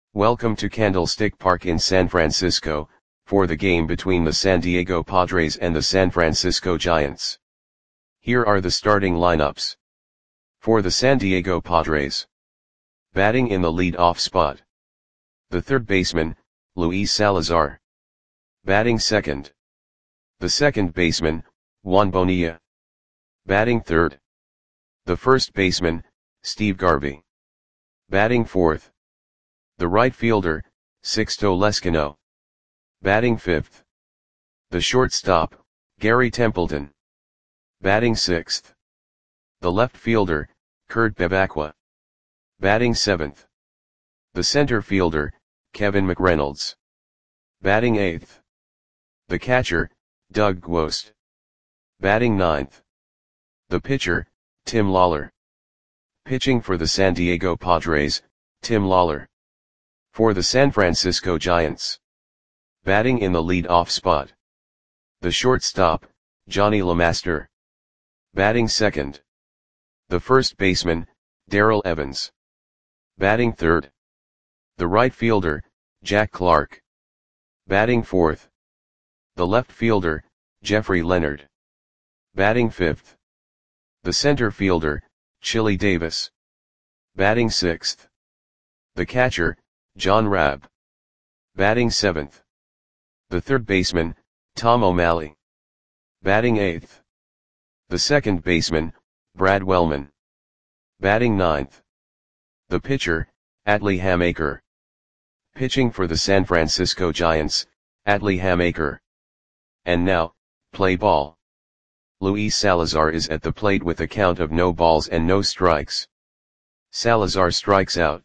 Welcome to Candlestick Park in San Francisco, for the game between the San Diego Padres and the San Francisco Giants. Here are the starting lineups. For the San Diego Padres. Batting in the lead-off spot. The third baseman, Luis Salazar. Batting second. The second baseman, Juan Bonilla. Batting third. The first baseman, Steve Garvey. Batting fourth. The right fielder, Sixto Lezcano. Batting fifth. The shortstop, Gary Templeton. Batting sixth. The left fielder, Kurt Bevacqua. Batting seventh. The center fielder, Kevin McReynolds. Batting eighth. The catcher, Doug Gwost. Batting ninth. The pitcher, Tim Lawler. Pitching for the San Diego Padres, Tim Lawler. For the San Francisco Giants. Batting in the lead-off spot. The shortstop, Johnny LeMaster. Batting second. The first baseman, Darrell Evans. Batting third. The right fielder, Jack Clark. Batting fourth. The left fielder, Jeffrey Leonard. Batting fifth. The center fielder, Chili Davis. Batting sixth. The catcher, John Rabb. Batting seventh. The third baseman, Tom O'Malley. Batting eighth. The second baseman, Brad Wellman. Batting ninth. The pitcher, Atlee Hamaker. Pitching for the San Francisco Giants, Atlee Hamaker. And now, play ball. Luis Salazar is at the plate with a count of no balls and no strikes. Salazar strikes out.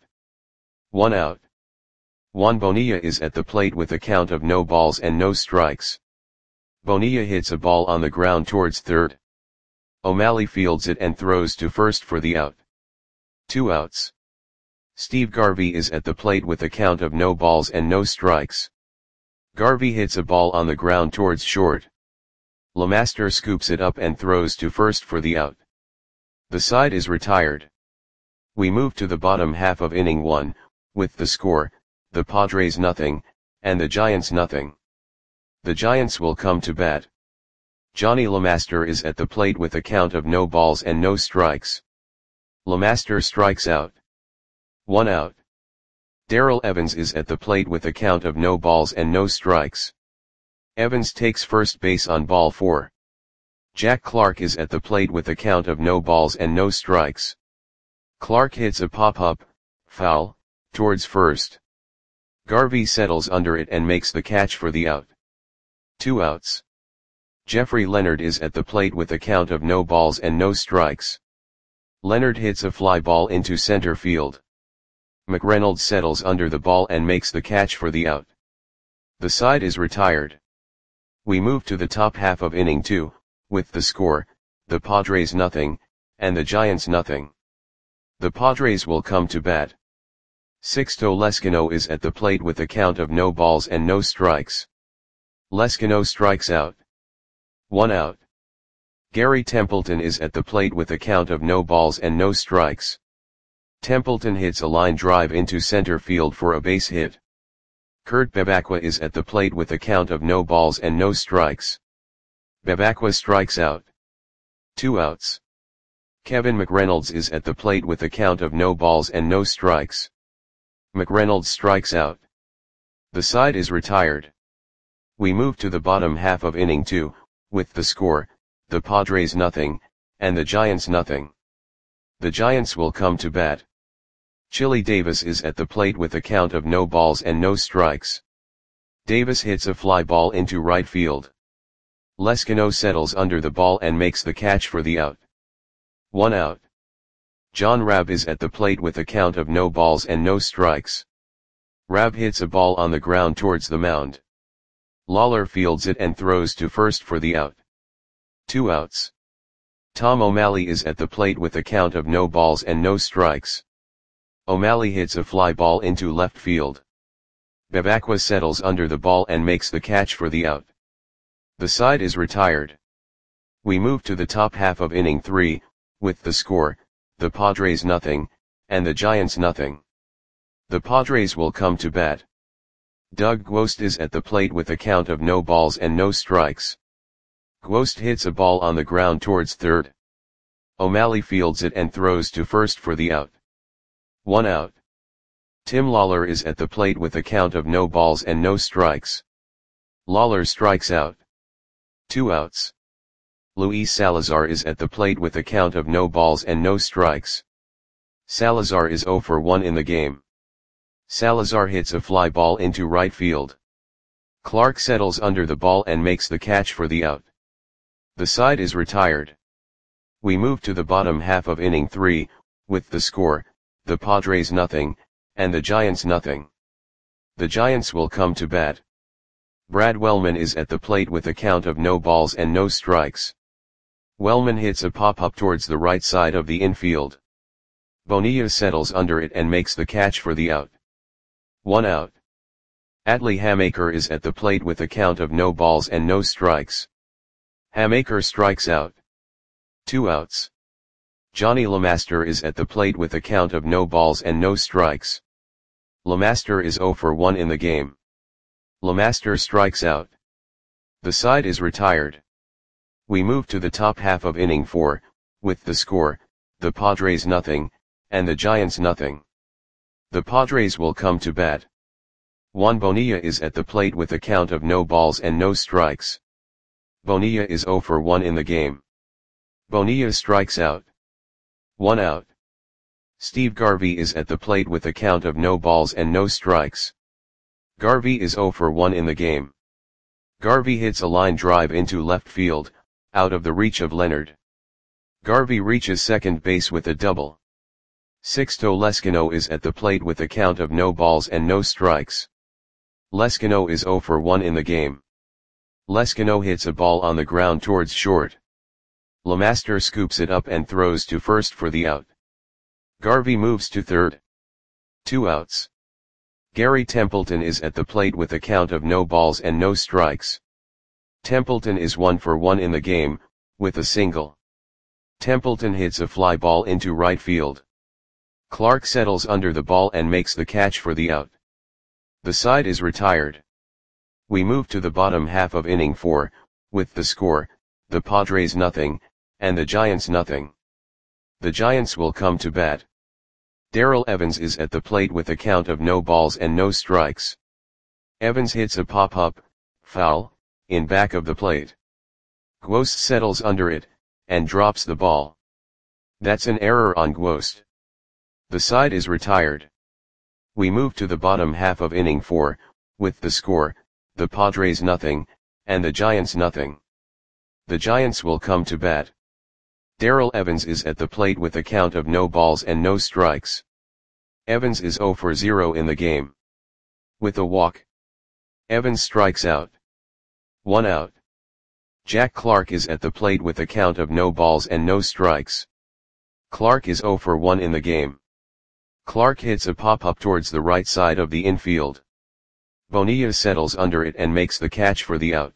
1 out. Juan Bonilla is at the plate with a count of no balls and no strikes. Bonilla hits a ball on the ground towards third. O'Malley fields it and throws to first for the out. 2 outs. Steve Garvey is at the plate with a count of no balls and no strikes. Garvey hits a ball on the ground towards short. LeMaster scoops it up and throws to first for the out. The side is retired. We move to the bottom half of inning 1, with the score, the Padres nothing, and the Giants nothing. The Giants will come to bat. Johnny LeMaster is at the plate with a count of no balls and no strikes. LeMaster strikes out. 1 out. Darrell Evans is at the plate with a count of no balls and no strikes. Evans takes first base on ball 4. Jack Clark is at the plate with a count of no balls and no strikes. Clark hits a pop-up, foul, towards first. Garvey settles under it and makes the catch for the out. 2 outs. Jeffrey Leonard is at the plate with a count of no balls and no strikes. Leonard hits a fly ball into center field. McReynolds settles under the ball and makes the catch for the out. The side is retired. We move to the top half of inning 2, with the score, the Padres nothing, and the Giants nothing. The Padres will come to bat. Sixto Lezcano is at the plate with a count of no balls and no strikes. Lezcano strikes out. 1 out. Gary Templeton is at the plate with a count of no balls and no strikes. Templeton hits a line drive into center field for a base hit. Kurt Bevacqua is at the plate with a count of no balls and no strikes. Bevacqua strikes out. 2 outs. Kevin McReynolds is at the plate with a count of no balls and no strikes. McReynolds strikes out. The side is retired. We move to the bottom half of inning 2, with the score, the Padres nothing, and the Giants nothing. The Giants will come to bat. Chili Davis is at the plate with a count of no balls and no strikes. Davis hits a fly ball into right field. Lezcano settles under the ball and makes the catch for the out. 1 out. John Rabb is at the plate with a count of no balls and no strikes. Rabb hits a ball on the ground towards the mound. Lawler fields it and throws to first for the out. 2 outs. Tom O'Malley is at the plate with a count of no balls and no strikes. O'Malley hits a fly ball into left field. Bevacqua settles under the ball and makes the catch for the out. The side is retired. We move to the top half of inning 3, with the score, the Padres nothing, and the Giants nothing. The Padres will come to bat. Doug Gwost is at the plate with a count of no balls and no strikes. Gwost hits a ball on the ground towards third. O'Malley fields it and throws to first for the out. 1 out. Tim Lawler is at the plate with a count of no balls and no strikes. Lawler strikes out. 2 outs. Luis Salazar is at the plate with a count of no balls and no strikes. Salazar is 0 for 1 in the game. Salazar hits a fly ball into right field. Clark settles under the ball and makes the catch for the out. The side is retired. We move to the bottom half of inning 3, with the score, the Padres nothing, and the Giants nothing. The Giants will come to bat. Brad Wellman is at the plate with a count of no balls and no strikes. Wellman hits a pop-up towards the right side of the infield. Bonilla settles under it and makes the catch for the out. 1 out. Atlee Hamaker is at the plate with a count of no balls and no strikes. Hamaker strikes out. 2 outs. Johnny LeMaster is at the plate with a count of no balls and no strikes. LeMaster is 0 for 1 in the game. LeMaster strikes out. The side is retired. We move to the top half of inning 4, with the score, the Padres nothing, and the Giants nothing. The Padres will come to bat. Juan Bonilla is at the plate with a count of no balls and no strikes. Bonilla is 0 for 1 in the game. Bonilla strikes out. 1 out. Steve Garvey is at the plate with a count of no balls and no strikes. Garvey is 0 for 1 in the game. Garvey hits a line drive into left field, out of the reach of Leonard. Garvey reaches second base with a double. Sixto Leskino is at the plate with a count of no balls and no strikes. Leskino is 0 for 1 in the game. Leskino hits a ball on the ground towards short. LeMaster scoops it up and throws to first for the out. Garvey moves to third. 2 outs. Gary Templeton is at the plate with a count of no balls and no strikes. Templeton is 1 for 1 in the game, with a single. Templeton hits a fly ball into right field. Clark settles under the ball and makes the catch for the out. The side is retired. We move to the bottom half of inning 4, with the score, the Padres nothing, and the Giants nothing. The Giants will come to bat. Darrell Evans is at the plate with a count of no balls and no strikes. Evans hits a pop-up, foul, in back of the plate. Gwost settles under it, and drops the ball. That's an error on Gwost. The side is retired. We move to the bottom half of inning 4, with the score, the Padres nothing, and the Giants nothing. The Giants will come to bat. Darrell Evans is at the plate with a count of no balls and no strikes. Evans is 0 for 0 in the game. With a walk. Evans strikes out. 1 out. Jack Clark is at the plate with a count of no balls and no strikes. Clark is 0 for 1 in the game. Clark hits a pop-up towards the right side of the infield. Bonilla settles under it and makes the catch for the out.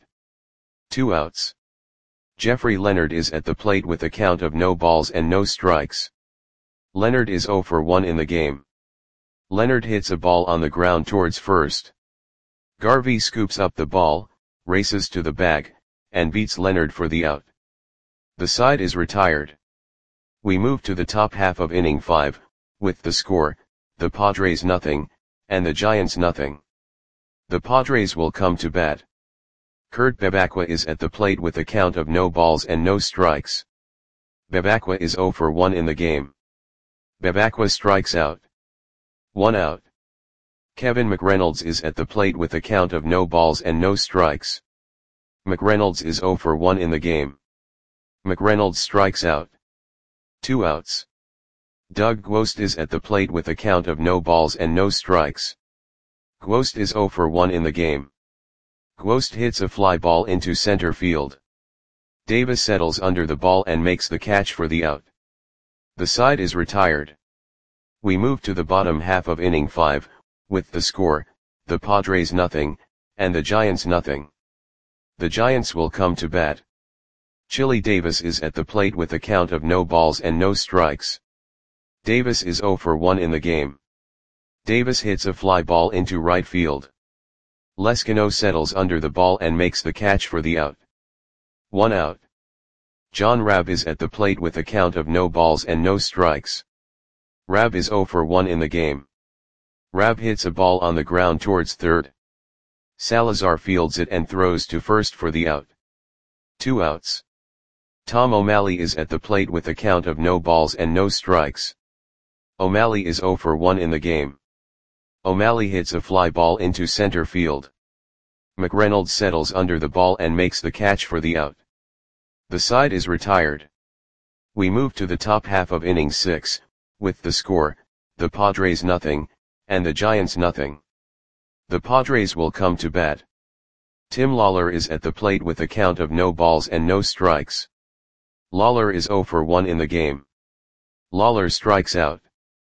2 outs. Jeffrey Leonard is at the plate with a count of no balls and no strikes. Leonard is 0 for 1 in the game. Leonard hits a ball on the ground towards first. Garvey scoops up the ball, races to the bag, and beats Leonard for the out. The side is retired. We move to the top half of inning 5, with the score, the Padres nothing, and the Giants nothing. The Padres will come to bat. Kurt Bebacqua is at the plate with a count of no balls and no strikes. Bebacqua is 0 for 1 in the game. Bebacqua strikes out. 1 out. Kevin McReynolds is at the plate with a count of no balls and no strikes. McReynolds is 0 for 1 in the game. McReynolds strikes out. 2 outs. Doug Gwost is at the plate with a count of no balls and no strikes. Gwost is 0 for 1 in the game. Gwost hits a fly ball into center field. Davis settles under the ball and makes the catch for the out. The side is retired. We move to the bottom half of inning 5, with the score, the Padres nothing, and the Giants nothing. The Giants will come to bat. Chili Davis is at the plate with a count of no balls and no strikes. Davis is 0 for 1 in the game. Davis hits a fly ball into right field. Leskino settles under the ball and makes the catch for the out. 1 out. John Rabb is at the plate with a count of no balls and no strikes. Rabb is 0 for 1 in the game. Rabb hits a ball on the ground towards third. Salazar fields it and throws to first for the out. 2 outs. Tom O'Malley is at the plate with a count of no balls and no strikes. O'Malley is 0 for 1 in the game. O'Malley hits a fly ball into center field. McReynolds settles under the ball and makes the catch for the out. The side is retired. We move to the top half of inning 6, with the score, the Padres nothing, and the Giants nothing. The Padres will come to bat. Tim Lawler is at the plate with a count of no balls and no strikes. Lawler is 0 for 1 in the game. Lawler strikes out.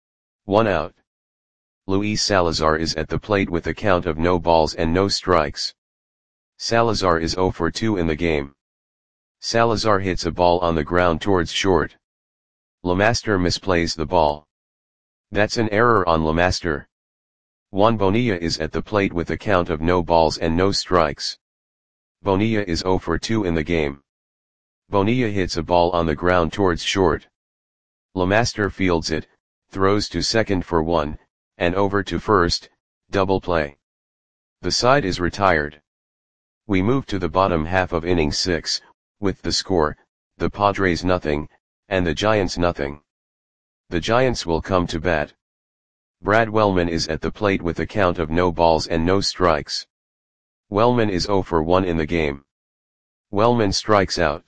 1 out. Luis Salazar is at the plate with a count of no balls and no strikes. Salazar is 0 for 2 in the game. Salazar hits a ball on the ground towards short. Lemaster misplays the ball. That's an error on Lemaster. Juan Bonilla is at the plate with a count of no balls and no strikes. Bonilla is 0 for 2 in the game. Bonilla hits a ball on the ground towards short. Lemaster fields it, throws to second for 1, and over to first, double play. The side is retired. We move to the bottom half of inning 6, with the score, the Padres nothing, and the Giants nothing. The Giants will come to bat. Brad Wellman is at the plate with a count of no balls and no strikes. Wellman is 0 for 1 in the game. Wellman strikes out.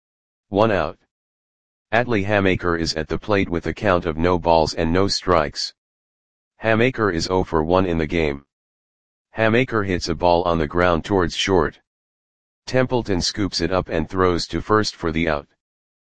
1 out. Atlee Hamaker is at the plate with a count of no balls and no strikes. Hamaker is 0 for 1 in the game. Hamaker hits a ball on the ground towards short. Templeton scoops it up and throws to first for the out.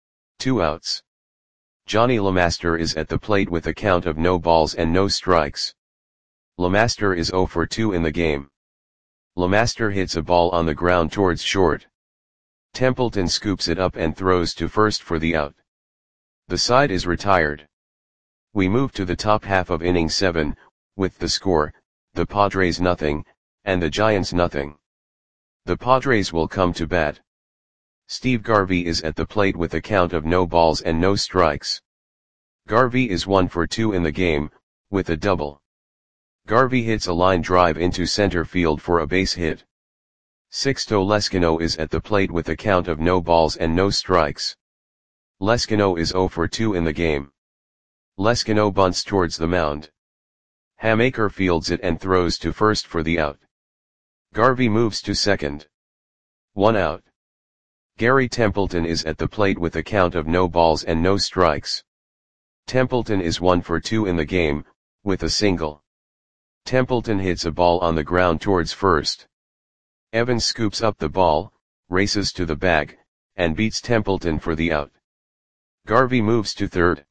2 outs. Johnny Lemaster is at the plate with a count of no balls and no strikes. Lemaster is 0 for 2 in the game. Lemaster hits a ball on the ground towards short. Templeton scoops it up and throws to first for the out. The side is retired. We move to the top half of inning 7, with the score, the Padres nothing, and the Giants nothing. The Padres will come to bat. Steve Garvey is at the plate with a count of no balls and no strikes. Garvey is 1 for 2 in the game, with a double. Garvey hits a line drive into center field for a base hit. Sixto Leskino is at the plate with a count of no balls and no strikes. Leskino is 0 for 2 in the game. Leskino bunts towards the mound. Hamaker fields it and throws to first for the out. Garvey moves to second. 1 out. Gary Templeton is at the plate with a count of no balls and no strikes. Templeton is 1 for 2 in the game, with a single. Templeton hits a ball on the ground towards first. Evans scoops up the ball, races to the bag, and beats Templeton for the out. Garvey moves to third.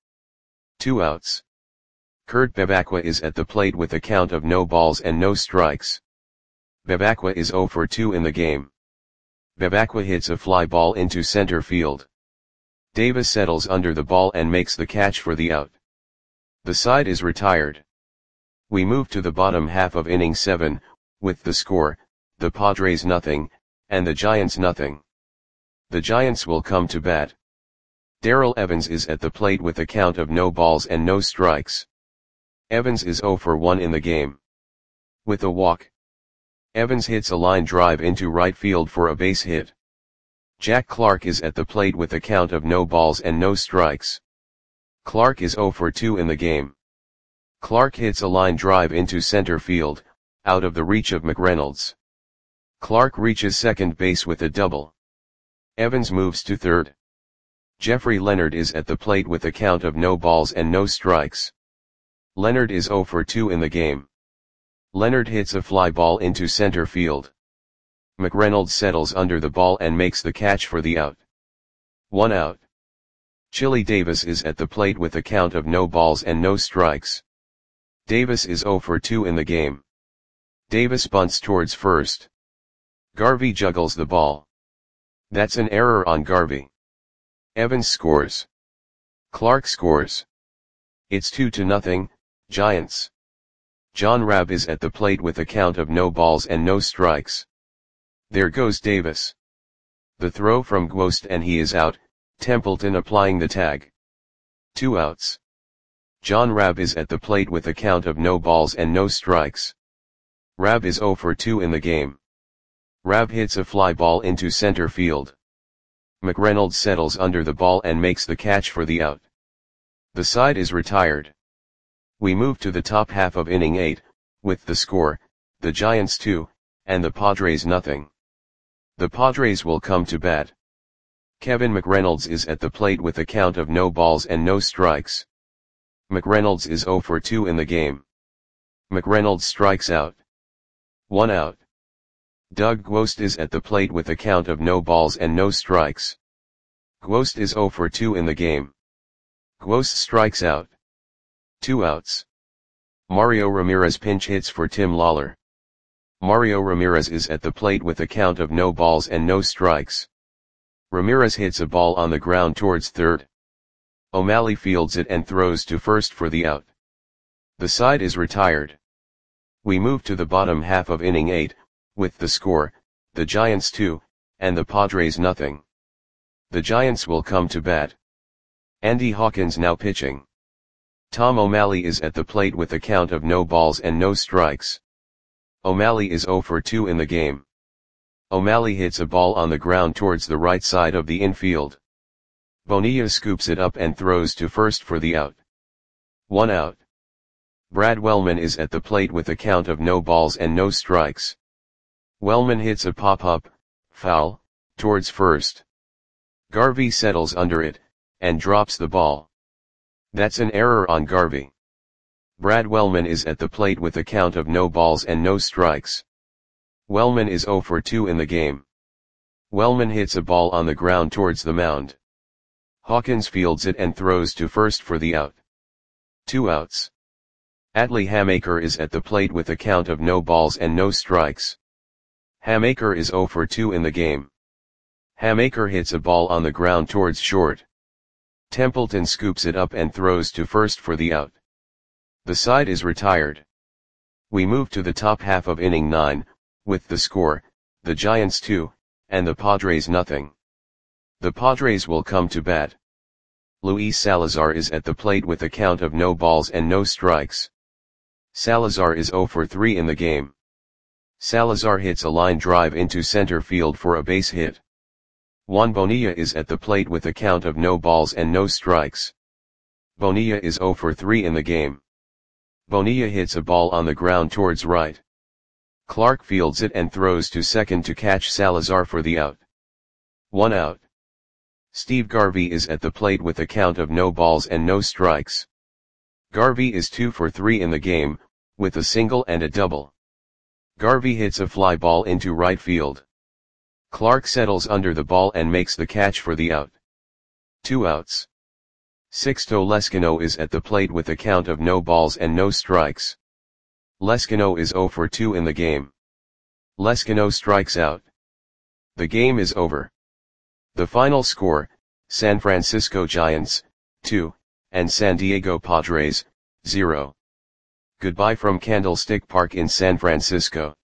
2 outs. Kurt Bevacqua is at the plate with a count of no balls and no strikes. Bevacqua is 0 for 2 in the game. Bevacqua hits a fly ball into center field. Davis settles under the ball and makes the catch for the out. The side is retired. We move to the bottom half of inning 7, with the score, the Padres nothing, and the Giants nothing. The Giants will come to bat. Darrell Evans is at the plate with a count of no balls and no strikes. Evans is 0 for 1 in the game. With a walk. Evans hits a line drive into right field for a base hit. Jack Clark is at the plate with a count of no balls and no strikes. Clark is 0 for 2 in the game. Clark hits a line drive into center field, out of the reach of McReynolds. Clark reaches second base with a double. Evans moves to third. Jeffrey Leonard is at the plate with a count of no balls and no strikes. Leonard is 0 for 2 in the game. Leonard hits a fly ball into center field. McReynolds settles under the ball and makes the catch for the out. 1 out. Chili Davis is at the plate with a count of no balls and no strikes. Davis is 0 for 2 in the game. Davis bunts towards first. Garvey juggles the ball. That's an error on Garvey. Evans scores. Clark scores. It's 2-0, Giants. John Rabb is at the plate with a count of no balls and no strikes. There goes Davis. The throw from Gwost and he is out, Templeton applying the tag. 2 outs. John Rabb is at the plate with a count of no balls and no strikes. Rabb is 0 for 2 in the game. Rabb hits a fly ball into center field. McReynolds settles under the ball and makes the catch for the out. The side is retired. We move to the top half of inning 8, with the score, the Giants 2, and the Padres nothing. The Padres will come to bat. Kevin McReynolds is at the plate with a count of no balls and no strikes. McReynolds is 0 for 2 in the game. McReynolds strikes out. 1 out. Doug Gwost is at the plate with a count of no balls and no strikes. Gwost is 0 for 2 in the game. Gwost strikes out. 2 outs. Mario Ramirez pinch hits for Tim Lawler. Mario Ramirez is at the plate with a count of no balls and no strikes. Ramirez hits a ball on the ground towards third. O'Malley fields it and throws to first for the out. The side is retired. We move to the bottom half of inning 8, with the score, the Giants 2, and the Padres nothing. The Giants will come to bat. Andy Hawkins now pitching. Tom O'Malley is at the plate with a count of no balls and no strikes. O'Malley is 0 for 2 in the game. O'Malley hits a ball on the ground towards the right side of the infield. Bonilla scoops it up and throws to first for the out. 1 out. Brad Wellman is at the plate with a count of no balls and no strikes. Wellman hits a pop-up, foul, towards first. Garvey settles under it, and drops the ball. That's an error on Garvey. Brad Wellman is at the plate with a count of no balls and no strikes. Wellman is 0 for 2 in the game. Wellman hits a ball on the ground towards the mound. Hawkins fields it and throws to first for the out. 2 outs. Adley Hamaker is at the plate with a count of no balls and no strikes. Hamaker is 0 for 2 in the game. Hamaker hits a ball on the ground towards short. Templeton scoops it up and throws to first for the out. The side is retired. We move to the top half of inning 9, with the score, the Giants 2, and the Padres nothing. The Padres will come to bat. Luis Salazar is at the plate with a count of no balls and no strikes. Salazar is 0 for 3 in the game. Salazar hits a line drive into center field for a base hit. Juan Bonilla is at the plate with a count of no balls and no strikes. Bonilla is 0 for 3 in the game. Bonilla hits a ball on the ground towards right. Clark fields it and throws to second to catch Salazar for the out. 1 out. Steve Garvey is at the plate with a count of no balls and no strikes. Garvey is 2 for 3 in the game, with a single and a double. Garvey hits a fly ball into right field. Clark settles under the ball and makes the catch for the out. 2 outs. Sixto Lezcano is at the plate with a count of no balls and no strikes. Lezcano is 0 for 2 in the game. Lezcano strikes out. The game is over. The final score, San Francisco Giants, 2, and San Diego Padres, 0. Goodbye from Candlestick Park in San Francisco.